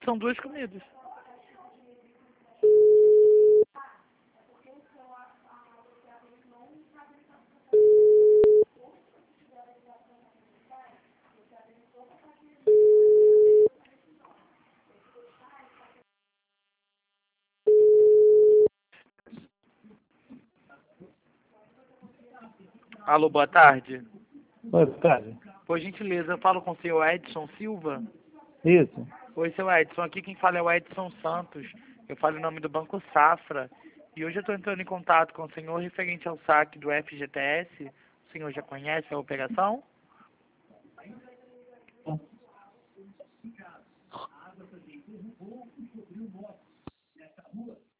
São duas comidas. Alô, boa tarde. Boa tarde. Por gentileza, eu falo com o senhor Edson Silva. Isso. Oi, seu Edson. Aqui quem fala é o Edson Santos. Eu falo em nome do Banco Safra. E hoje eu estou entrando em contato com o senhor referente ao saque do FGTS. O senhor já conhece a operação?